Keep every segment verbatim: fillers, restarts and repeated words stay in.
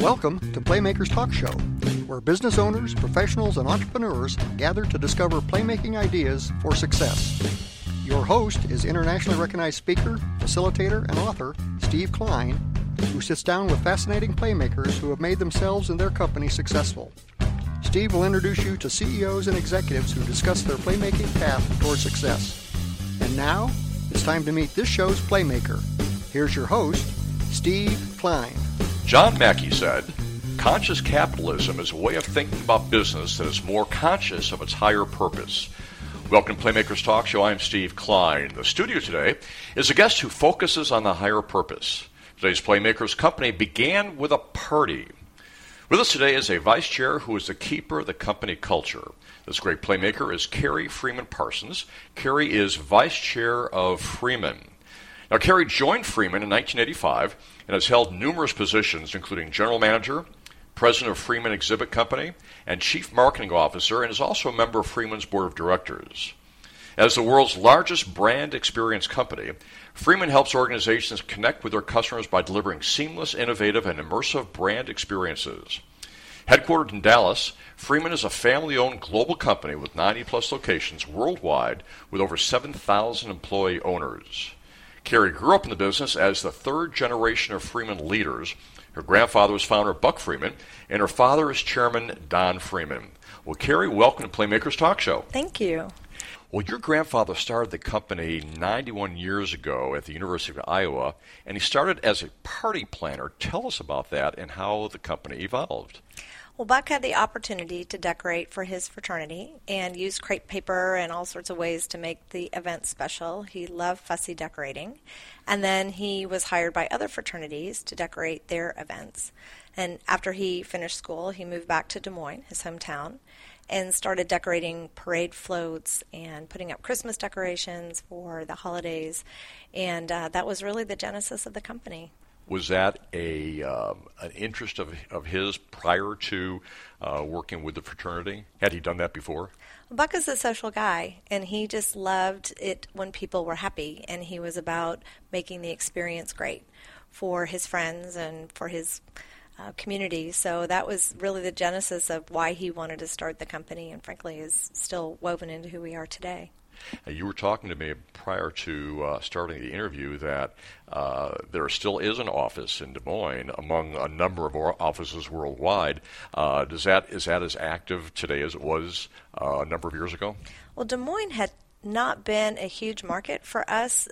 Welcome to Playmakers Talk Show, where business owners, professionals, and entrepreneurs gather to discover playmaking ideas for success. Your host is internationally recognized speaker, facilitator, and author Steve Klein, who sits down with fascinating playmakers who have made themselves and their company successful. Steve will introduce you to C E Os and executives who discuss their playmaking path toward success. And now, it's time to meet this show's playmaker. Here's your host, Steve Klein. John Mackey said, "Conscious capitalism is a way of thinking about business that is more conscious of its higher purpose." Welcome to Playmakers Talk Show. I'm Steve Klein. The studio today is a guest who focuses on the higher purpose. Today's Playmakers company began with a party. With us today is a vice chair who is the keeper of the company culture. This great playmaker is Carrie Freeman Parsons. Carrie is vice chair of Freeman. Now, Carrie joined Freeman in nineteen eighty-five and has held numerous positions, including general manager, president of Freeman Exhibit Company, and chief marketing officer, and is also a member of Freeman's board of directors. As the world's largest brand experience company, Freeman helps organizations connect with their customers by delivering seamless, innovative, and immersive brand experiences. Headquartered in Dallas, Freeman is a family-owned global company with ninety plus locations worldwide with over seven thousand employee owners. Carrie grew up in the business as the third generation of Freeman leaders. Her grandfather was founder Buck Freeman, and her father is chairman Don Freeman. Well, Carrie, welcome to Playmakers Talk Show. Thank you. Well, your grandfather started the company ninety-one years ago at the University of Iowa, and he started as a party planner. Tell us about that and how the company evolved. Well, Buck had the opportunity to decorate for his fraternity and use crepe paper and all sorts of ways to make the event special. He loved fussy decorating. And then he was hired by other fraternities to decorate their events. And after he finished school, he moved back to Des Moines, his hometown, and started decorating parade floats and putting up Christmas decorations for the holidays. And uh, that was really the genesis of the company. Was that a um, an interest of of his prior to uh, working with the fraternity? Had he done that before? Buck is a social guy, and he just loved it when people were happy, and he was about making the experience great for his friends and for his uh, community. So that was really the genesis of why he wanted to start the company, and frankly is still woven into who we are today. You were talking to me prior to uh, starting the interview that uh, there still is an office in Des Moines among a number of offices worldwide. Uh, does that is that as active today as it was uh, a number of years ago? Well, Des Moines had not been a huge market for us.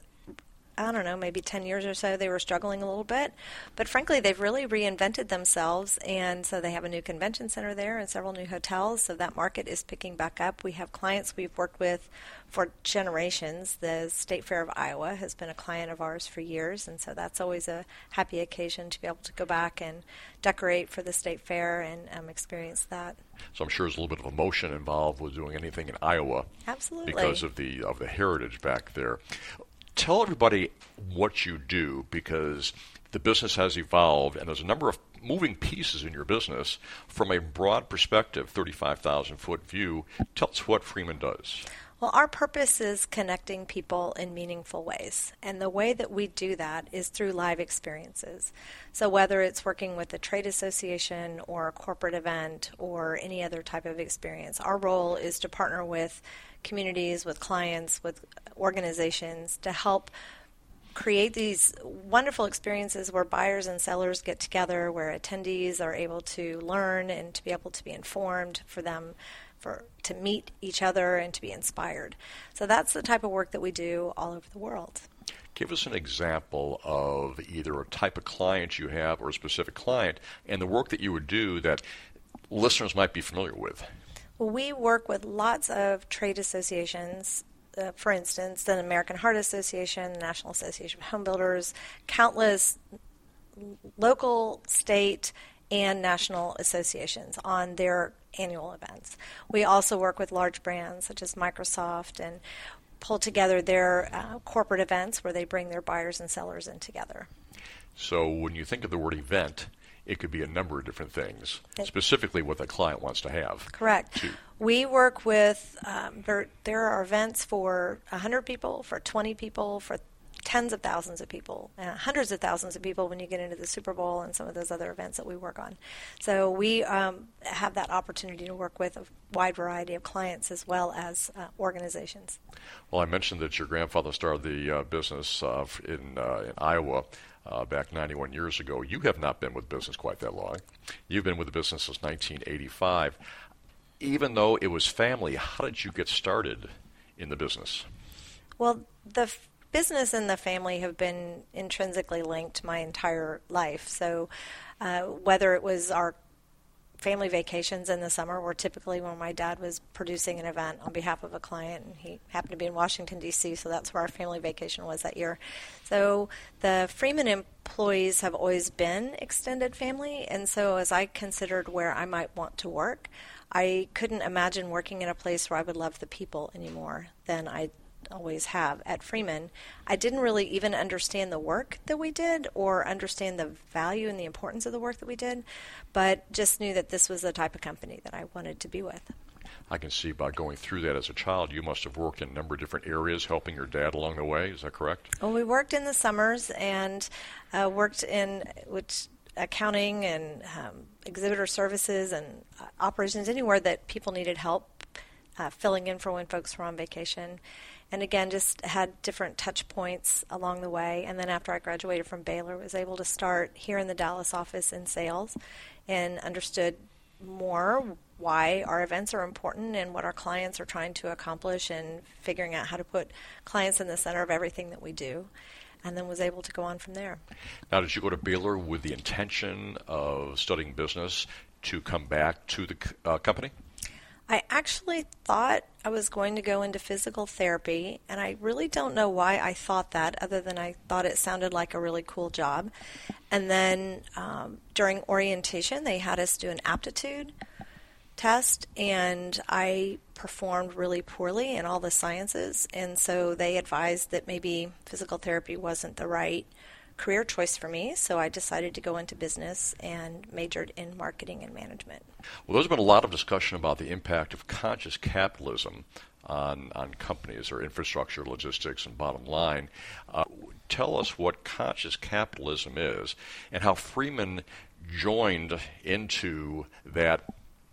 I don't know, maybe ten years or so. They were struggling a little bit. But frankly, they've really reinvented themselves, and so they have a new convention center there and several new hotels, so that market is picking back up. We have clients we've worked with for generations. The State Fair of Iowa has been a client of ours for years, and so that's always a happy occasion to be able to go back and decorate for the State Fair and um, experience that. So I'm sure there's a little bit of emotion involved with doing anything in Iowa. Absolutely. Because of the of the heritage back there. Tell everybody what you do, because the business has evolved, and there's a number of moving pieces in your business. From a broad perspective, thirty-five thousand foot view, tell us what Freeman does. Well, our purpose is connecting people in meaningful ways, and the way that we do that is through live experiences. So whether it's working with a trade association or a corporate event or any other type of experience, our role is to partner with communities, with clients, with organizations to help create these wonderful experiences where buyers and sellers get together, where attendees are able to learn and to be able to be informed, for them for to meet each other and to be inspired. So that's the type of work that we do all over the world. Give us an example of either a type of client you have or a specific client and the work that you would do that listeners might be familiar with. Well, we work with lots of trade associations. Uh, for instance, the American Heart Association, the National Association of Home Builders, countless local, state, and national associations on their annual events. We also work with large brands such as Microsoft and pull together their uh, corporate events where they bring their buyers and sellers in together. So when you think of the word event, it could be a number of different things, specifically what the client wants to have. Correct. To. We work with, um, there, there are events for one hundred people, for twenty people, for tens of thousands of people, uh, hundreds of thousands of people when you get into the Super Bowl and some of those other events that we work on. So we um, have that opportunity to work with a wide variety of clients as well as uh, organizations. Well, I mentioned that your grandfather started the uh, business uh, in, uh, in Iowa uh, back ninety-one years ago. You have not been with business quite that long. You've been with the business since nineteen eighty-five. Even though it was family, how did you get started in the business? Well, the f- business and the family have been intrinsically linked my entire life. So uh, whether it was our family vacations in the summer were typically when my dad was producing an event on behalf of a client, and he happened to be in Washington, D C, so that's where our family vacation was that year. So the Freeman employees have always been extended family, and so as I considered where I might want to work, I couldn't imagine working in a place where I would love the people any more than I always have at Freeman. I didn't really even understand the work that we did or understand the value and the importance of the work that we did, but just knew that this was the type of company that I wanted to be with. I can see by going through that as a child, you must have worked in a number of different areas helping your dad along the way. Is that correct? Well, we worked in the summers and uh, worked in which accounting and um, exhibitor services and uh, operations, anywhere that people needed help uh, filling in for when folks were on vacation. And again, just had different touch points along the way. And then after I graduated from Baylor, was able to start here in the Dallas office in sales and understood more why our events are important and what our clients are trying to accomplish and figuring out how to put clients in the center of everything that we do. And then was able to go on from there. Now, did you go to Baylor with the intention of studying business to come back to the uh, company? I actually thought I was going to go into physical therapy, and I really don't know why I thought that, other than I thought it sounded like a really cool job. And then um, during orientation, they had us do an aptitude test, and I performed really poorly in all the sciences, and so they advised that maybe physical therapy wasn't the right career choice for me, so I decided to go into business and majored in marketing and management. Well, there's been a lot of discussion about the impact of conscious capitalism on, on companies or infrastructure, logistics, and bottom line. Uh, tell us what conscious capitalism is and how Freeman joined into that,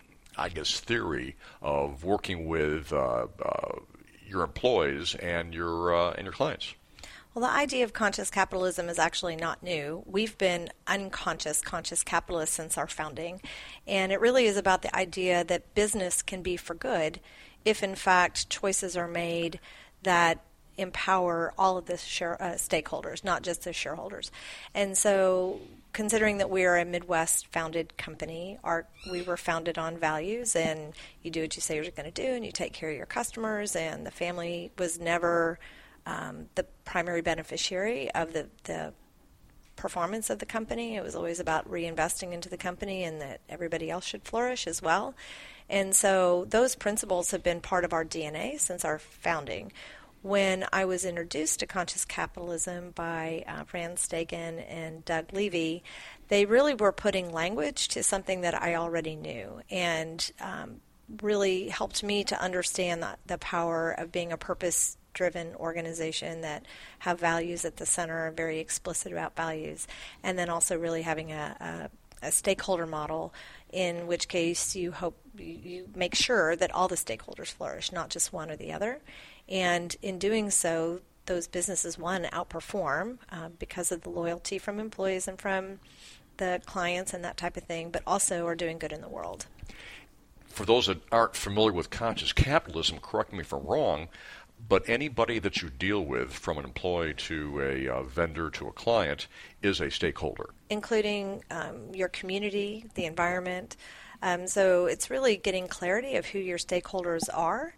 I guess, theory of working with uh, uh, your employees and your uh, and your clients. Well, the idea of conscious capitalism is actually not new. We've been unconscious conscious capitalists since our founding, and it really is about the idea that business can be for good if, in fact, choices are made that empower all of the share, uh, stakeholders, not just the shareholders. And so, considering that we are a Midwest-founded company, our, we were founded on values, and you do what you say you're going to do, and you take care of your customers, and the family was never Um, the primary beneficiary of the, the performance of the company. It was always about reinvesting into the company and that everybody else should flourish as well. And so those principles have been part of our D N A since our founding. When I was introduced to conscious capitalism by uh, Rand Stagen and Doug Levy, they really were putting language to something that I already knew, and um, really helped me to understand the, the power of being a purpose driven organization that have values at the center, very explicit about values, and then also really having a, a, a stakeholder model, in which case you hope you, you make sure that all the stakeholders flourish, not just one or the other. And in doing so, those businesses, one, outperform uh, because of the loyalty from employees and from the clients and that type of thing, but also are doing good in the world. For those that aren't familiar with conscious capitalism, correct me if I'm wrong, but anybody that you deal with, from an employee to a uh, vendor to a client, is a stakeholder. Including um, your community, the environment. Um, so it's really getting clarity of who your stakeholders are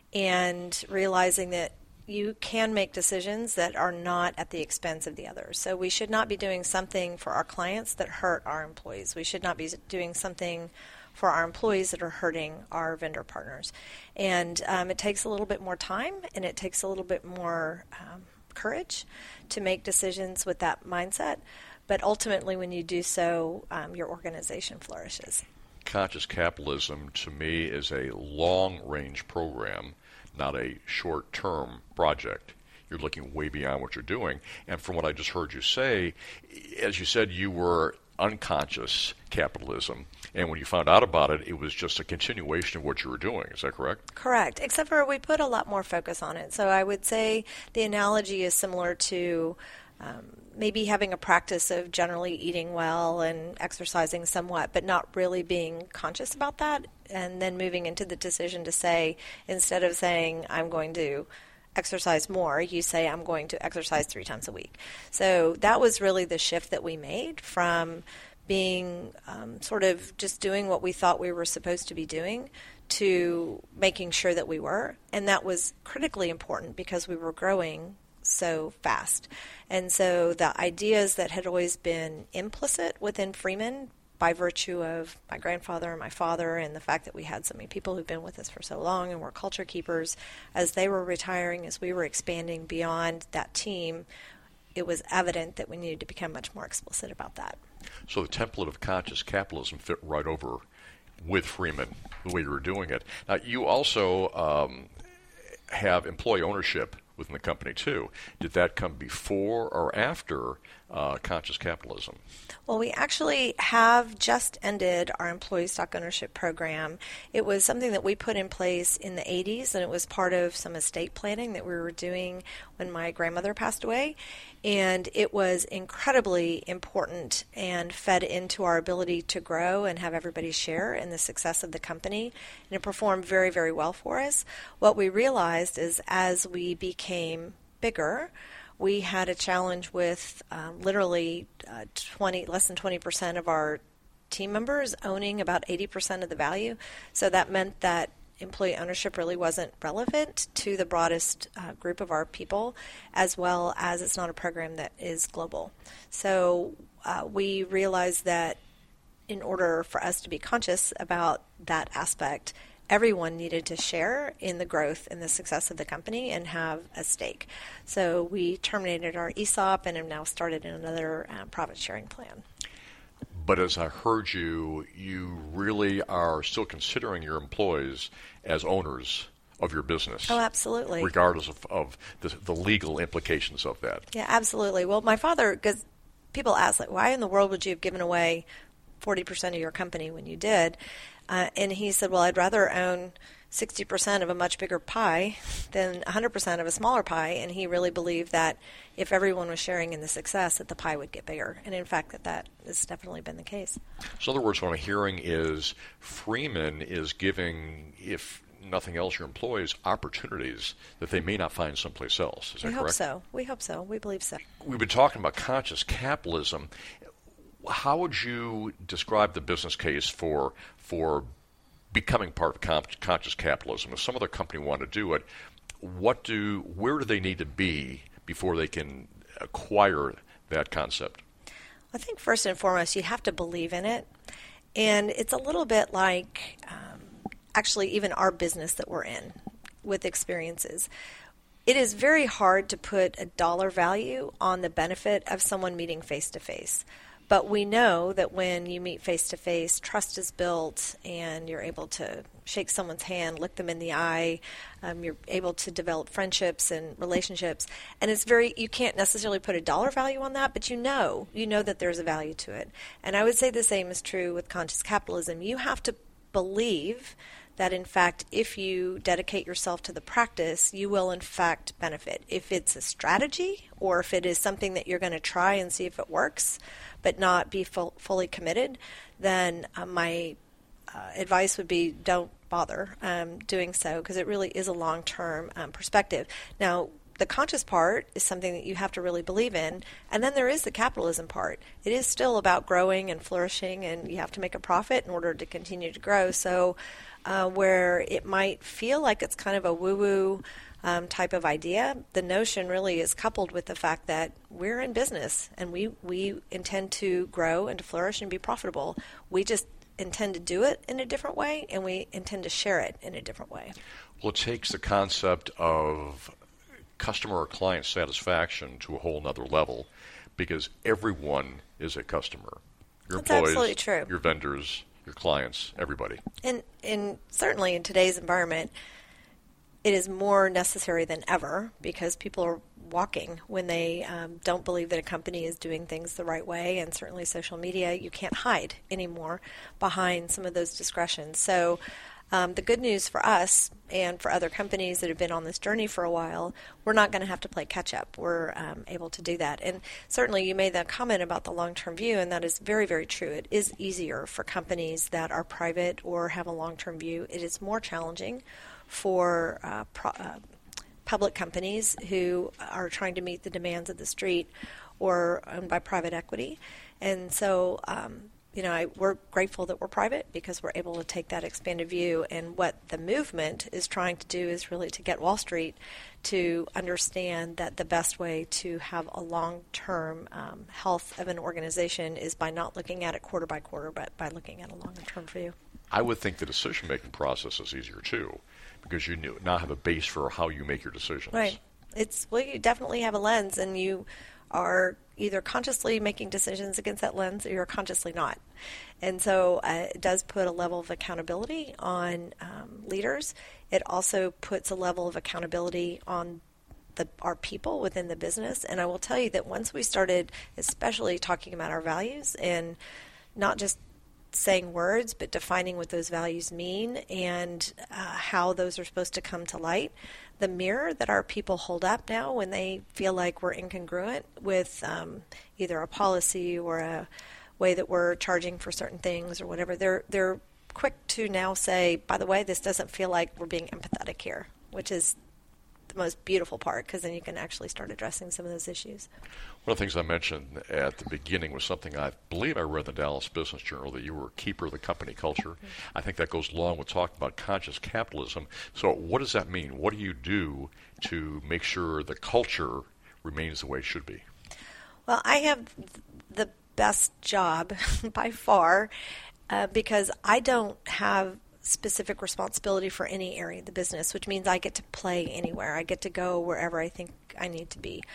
and realizing that you can make decisions that are not at the expense of the others. So we should not be doing something for our clients that hurt our employees. We should not be doing something for our employees that are hurting our vendor partners. And um, it takes a little bit more time, and it takes a little bit more um, courage to make decisions with that mindset. But ultimately, when you do so, um, your organization flourishes. Conscious capitalism, to me, is a long-range program, not a short-term project. you're looking way beyond what you're doing. And from what I just heard you say, as you said, you were unconscious capitalism, and when you found out about it, it was just a continuation of what you were doing. Is that correct? Correct, except for we put a lot more focus on it. So I would say the analogy is similar to um, maybe having a practice of generally eating well and exercising somewhat, but not really being conscious about that, and then moving into the decision to say, instead of saying, I'm going to exercise more, you say, I'm going to exercise three times a week. So that was really the shift that we made from being um, sort of just doing what we thought we were supposed to be doing to making sure that we were. And that was critically important because we were growing so fast. And so the ideas that had always been implicit within Freeman by virtue of my grandfather and my father and the fact that we had so many people who've been with us for so long and were culture keepers, as they were retiring, as we were expanding beyond that team, it was evident that we needed to become much more explicit about that. So the template of conscious capitalism fit right over with Freeman, the way you were doing it. Now, you also um, have employee ownership within the company too. Did that come before or after uh, conscious capitalism? Well, we actually have just ended our employee stock ownership program. It was something that we put in place in the eighties, and it was part of some estate planning that we were doing when my grandmother passed away. And it was incredibly important and fed into our ability to grow and have everybody share in the success of the company. And it performed very, very well for us. What we realized is as we became bigger, we had a challenge with um, literally uh, twenty, less than twenty percent of our team members owning about eighty percent of the value. So that meant that employee ownership really wasn't relevant to the broadest uh, group of our people, as well as it's not a program that is global. So uh, we realized that in order for us to be conscious about that aspect, everyone needed to share in the growth and the success of the company and have a stake. So we terminated our E S O P and have now started another uh, profit sharing plan. But as I heard you, you really are still considering your employees as owners of your business. Oh, absolutely. Regardless of, of the, the legal implications of that. Yeah, absolutely. Well, my father, because people ask, like, why in the world would you have given away forty percent of your company when you did? Uh, and he said, well, I'd rather own sixty percent of a much bigger pie than one hundred percent of a smaller pie. And he really believed that if everyone was sharing in the success, that the pie would get bigger. And in fact, that that has definitely been the case. So in other words, what I'm hearing is Freeman is giving, if nothing else, your employees opportunities that they may not find someplace else. Is that correct? We hope so. We hope so. We believe so. We've been talking about conscious capitalism. How would you describe the business case for for becoming part of con- conscious capitalism? If some other company wanted to do it, what do where do they need to be before they can acquire that concept? I think first and foremost, you have to believe in it. And it's a little bit like um, actually even our business that we're in with experiences. It is very hard to put a dollar value on the benefit of someone meeting face-to-face. But we know that when you meet face-to-face, trust is built and you're able to shake someone's hand, look them in the eye. Um, you're able to develop friendships and relationships. And it's very, you can't necessarily put a dollar value on that, but you know, you know that there's a value to it. And I would say the same is true with conscious capitalism. You have to believe that, in fact, if you dedicate yourself to the practice, you will, in fact, benefit. If it's a strategy or if it is something that you're going to try and see if it works, but not be full, fully committed, then uh, my uh, advice would be don't bother um, doing so, because it really is a long-term um, perspective. Now, the conscious part is something that you have to really believe in, and then there is the capitalism part. It is still about growing and flourishing, and you have to make a profit in order to continue to grow. So uh, where it might feel like it's kind of a woo-woo Um, type of idea, the notion really is coupled with the fact that we're in business and we, we intend to grow and to flourish and be profitable. We just intend to do it in a different way, and we intend to share it in a different way. Well, it takes the concept of customer or client satisfaction to a whole nother level, because everyone is a customer. Your That's employees, absolutely true. Your vendors, your clients, everybody. And, and certainly in today's environment, it is more necessary than ever because people are walking when they um, don't believe that a company is doing things the right way. And certainly social media, you can't hide anymore behind some of those discretions. So um, the good news for us and for other companies that have been on this journey for a while, we're not going to have to play catch up. We're um, able to do that. And certainly you made that comment about the long-term view, and that is very, very true. It is easier for companies that are private or have a long-term view. It is more challenging for uh, pro- uh, public companies who are trying to meet the demands of the street or owned by private equity. And so, um, you know, I, we're grateful that we're private because we're able to take that expanded view. And what the movement is trying to do is really to get Wall Street to understand that the best way to have a long-term um, health of an organization is by not looking at it quarter by quarter, but by looking at a longer-term view. I would think the decision-making process is easier, too, because you now have a base for how you make your decisions. Right. It's, well, you definitely have a lens, and you are either consciously making decisions against that lens or you're consciously not. And so uh, it does put a level of accountability on um, leaders. It also puts a level of accountability on the, our people within the business. And I will tell you that once we started especially talking about our values and not just saying words, but defining what those values mean and uh, how those are supposed to come to light, the mirror that our people hold up now when they feel like we're incongruent with um, either a policy or a way that we're charging for certain things or whatever, they're they're quick to now say, by the way, this doesn't feel like we're being empathetic here, which is the most beautiful part, because then you can actually start addressing some of those issues. One of the things I mentioned at the beginning was something I believe I read in the Dallas Business Journal, that you were a keeper of the company culture. Mm-hmm. I think that goes along with talking about conscious capitalism. So what does that mean? What do you do to make sure the culture remains the way it should be? Well, I have the best job by far uh, because I don't have specific responsibility for any area of the business, which means I get to play anywhere. I get to go wherever I think I need to be.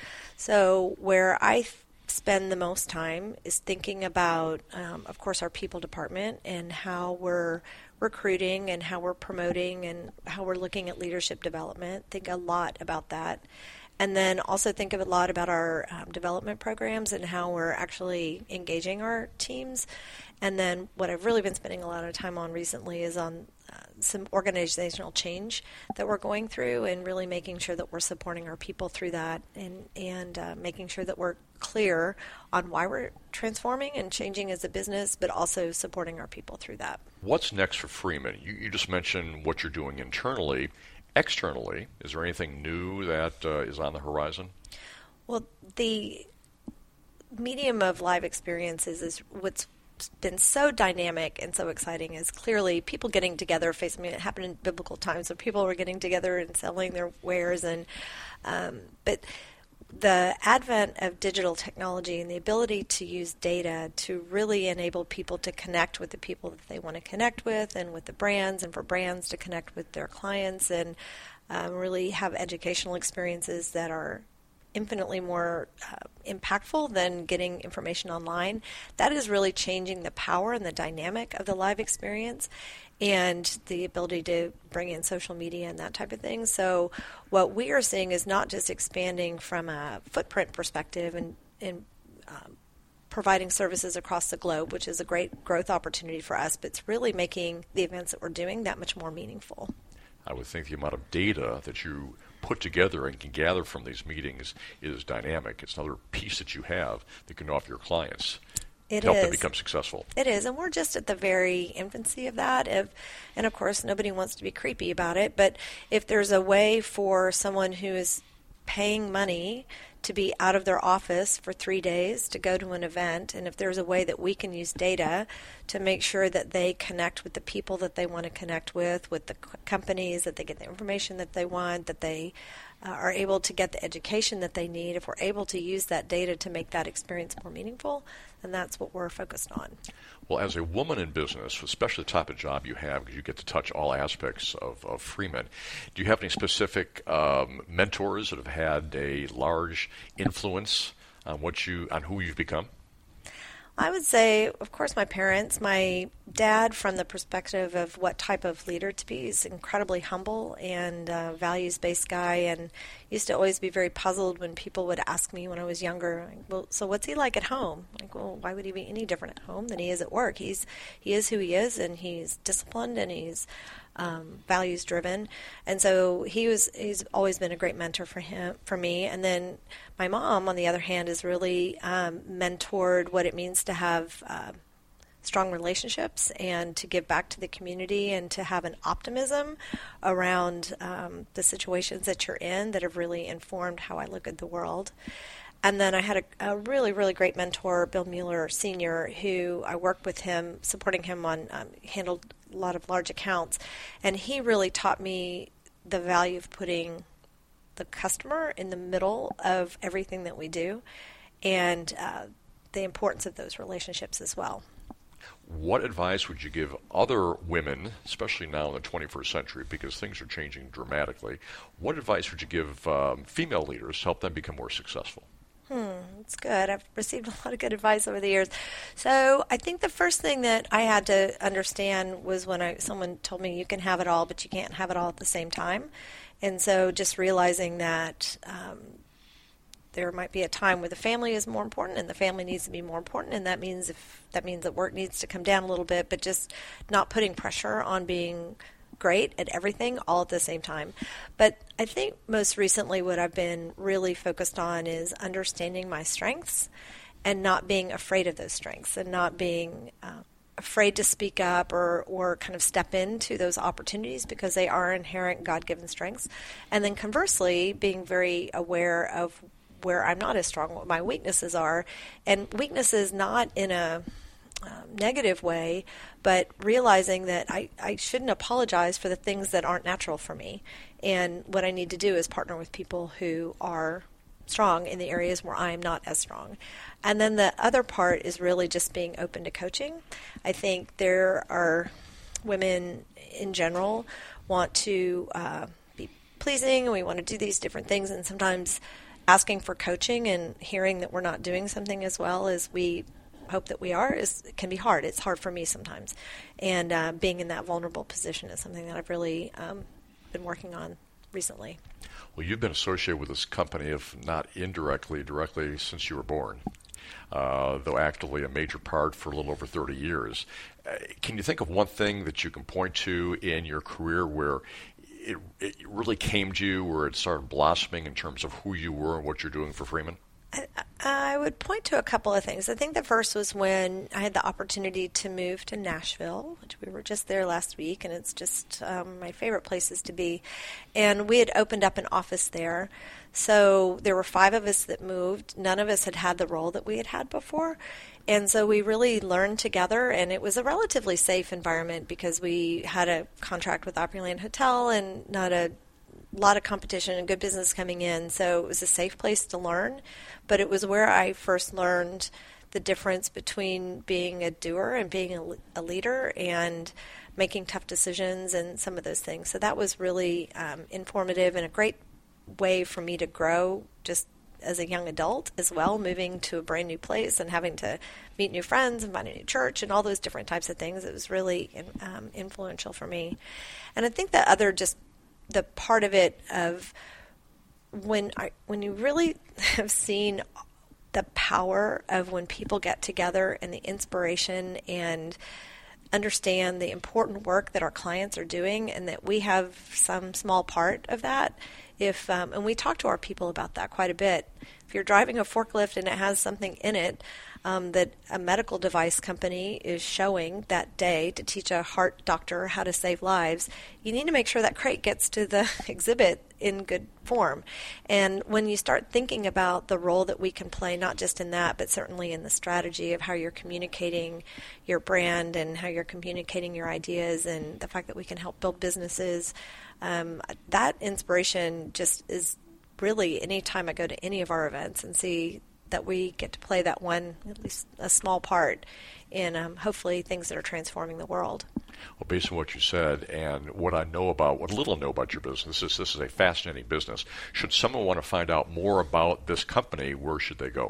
So where I th- spend the most time is thinking about, um, of course, our people department and how we're recruiting and how we're promoting and how we're looking at leadership development. Think a lot about that. And then also think a lot about our um, development programs and how we're actually engaging our teams. And then what I've really been spending a lot of time on recently is on uh, some organizational change that we're going through and really making sure that we're supporting our people through that and, and uh, making sure that we're clear on why we're transforming and changing as a business, but also supporting our people through that. What's next for Freeman? You, you just mentioned what you're doing internally. Externally, is there anything new that uh, is on the horizon? Well, the medium of live experiences is what's been so dynamic and so exciting is clearly people getting together. Face, I mean, it happened in biblical times where people were getting together and selling their wares, and um, but the advent of digital technology and the ability to use data to really enable people to connect with the people that they want to connect with and with the brands, and for brands to connect with their clients and um, really have educational experiences that are infinitely more uh, impactful than getting information online. That is really changing the power and the dynamic of the live experience and the ability to bring in social media and that type of thing. So what we are seeing is not just expanding from a footprint perspective and, and um, providing services across the globe, which is a great growth opportunity for us, but it's really making the events that we're doing that much more meaningful. I would think the amount of data that you put together and can gather from these meetings is dynamic. It's another piece that you have that can offer your clients. It help is. them become successful. It is, and we're just at the very infancy of that. If, and of course, nobody wants to be creepy about it, but if there's a way for someone who is paying money to be out of their office for three days to go to an event, and if there's a way that we can use data to make sure that they connect with the people that they want to connect with, with the companies, that they get the information that they want, that they uh, are able to get the education that they need, if we're able to use that data to make that experience more meaningful, then that's what we're focused on. Well, as a woman in business, especially the type of job you have, because you get to touch all aspects of, of Freeman, do you have any specific um, mentors that have had a large influence on what you on who you've become? I would say, of course, my parents. My dad, from the perspective of what type of leader to be, is incredibly humble and uh, values-based guy, and used to always be very puzzled when people would ask me when I was younger, like, well, so what's he like at home? Like, well, why would he be any different at home than he is at work? He's he is who he is, and he's disciplined, and he's um, values-driven, and so he was. He's always been a great mentor for him, for me, and then my mom, on the other hand, has really um, mentored what it means to have uh, strong relationships and to give back to the community and to have an optimism around um, the situations that you're in that have really informed how I look at the world. And then I had a, a really, really great mentor, Bill Mueller Senior, who I worked with him, supporting him on, um, handled a lot of large accounts. And he really taught me the value of putting the customer in the middle of everything that we do, and uh, the importance of those relationships as well. What advice would you give other women, especially now in the twenty-first century, because things are changing dramatically? What advice would you give um, female leaders to help them become more successful? Hmm, that's good. I've received a lot of good advice over the years. So I think the first thing that I had to understand was when I, someone told me you can have it all, but you can't have it all at the same time. And so just realizing that um, there might be a time where the family is more important and the family needs to be more important, and that means if that means that work needs to come down a little bit, but just not putting pressure on being great at everything all at the same time. But I think most recently what I've been really focused on is understanding my strengths and not being afraid of those strengths and not being uh, afraid to speak up or, or kind of step into those opportunities because they are inherent God-given strengths. And then conversely, being very aware of where I'm not as strong, what my weaknesses are. And weaknesses not in a um, negative way, but realizing that I, I shouldn't apologize for the things that aren't natural for me. And what I need to do is partner with people who are strong in the areas where I am not as strong. And then the other part is really just being open to coaching. I think there are women in general want to uh, be pleasing, and we want to do these different things, and sometimes asking for coaching and hearing that we're not doing something as well as we hope that we are is can be hard. It's hard for me sometimes. And uh, being in that vulnerable position is something that I've really um, been working on recently. Well, you've been associated with this company, if not indirectly, directly since you were born, uh, though actively a major part for a little over thirty years. Uh, can you think of one thing that you can point to in your career where it, it really came to you, where it started blossoming in terms of who you were and what you're doing for Freeman? I, I would point to a couple of things. I think the first was when I had the opportunity to move to Nashville, which we were just there last week, and it's just um, my favorite places to be. And we had opened up an office there. So there were five of us that moved. None of us had had the role that we had had before. And so we really learned together, and it was a relatively safe environment because we had a contract with Opryland Hotel and not a lot of competition and good business coming in. So it was a safe place to learn. But it was where I first learned the difference between being a doer and being a, a leader and making tough decisions and some of those things. So that was really um, informative and a great way for me to grow just as a young adult as well, moving to a brand new place and having to meet new friends and find a new church and all those different types of things. It was really um, influential for me. And I think the other just the part of it of when I, when you really have seen the power of when people get together and the inspiration and understand the important work that our clients are doing and that we have some small part of that. If um, and we talk to our people about that quite a bit. If you're driving a forklift and it has something in it um, that a medical device company is showing that day to teach a heart doctor how to save lives, you need to make sure that crate gets to the exhibit in good form. And when you start thinking about the role that we can play, not just in that, but certainly in the strategy of how you're communicating your brand and how you're communicating your ideas and the fact that we can help build businesses, um, that inspiration just is really any time I go to any of our events and see that we get to play that one, at least a small part, in um, hopefully things that are transforming the world. Well, based on what you said and what I know about, what little I know about your business, is this is a fascinating business. Should someone want to find out more about this company, where should they go?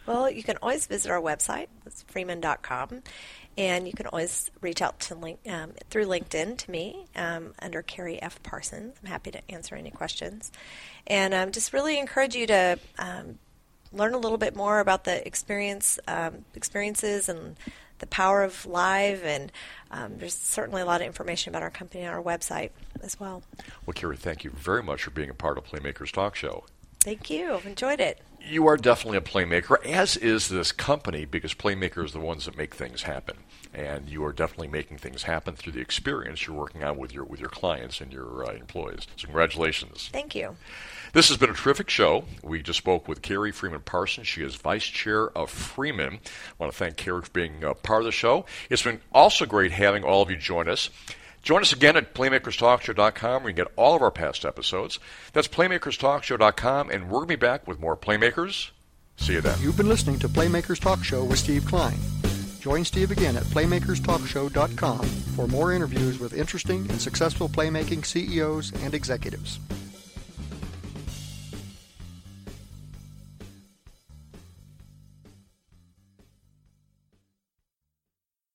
Well, you can always visit our website. It's freeman dot com. And you can always reach out to link, um, through LinkedIn to me um, under Carrie F. Parsons. I'm happy to answer any questions. And um, just really encourage you to um, learn a little bit more about the experience, um, experiences and the power of live. And um, there's certainly a lot of information about our company on our website as well. Well, Carrie, thank you very much for being a part of Playmakers Talk Show. Thank you. I've enjoyed it. You are definitely a playmaker, as is this company, because playmakers are the ones that make things happen. And you are definitely making things happen through the experience you're working on with your with your clients and your uh, employees. So congratulations. Thank you. This has been a terrific show. We just spoke with Carrie Freeman Parsons. She is Vice Chair of Freeman. I want to thank Carrie for being a part of the show. It's been also great having all of you join us. Join us again at playmakers talk show dot com where you can get all of our past episodes. That's playmakers talk show dot com, and we're going to be back with more Playmakers. See you then. You've been listening to Playmakers Talk Show with Steve Klein. Join Steve again at playmakers talk show dot com for more interviews with interesting and successful playmaking C E Os and executives.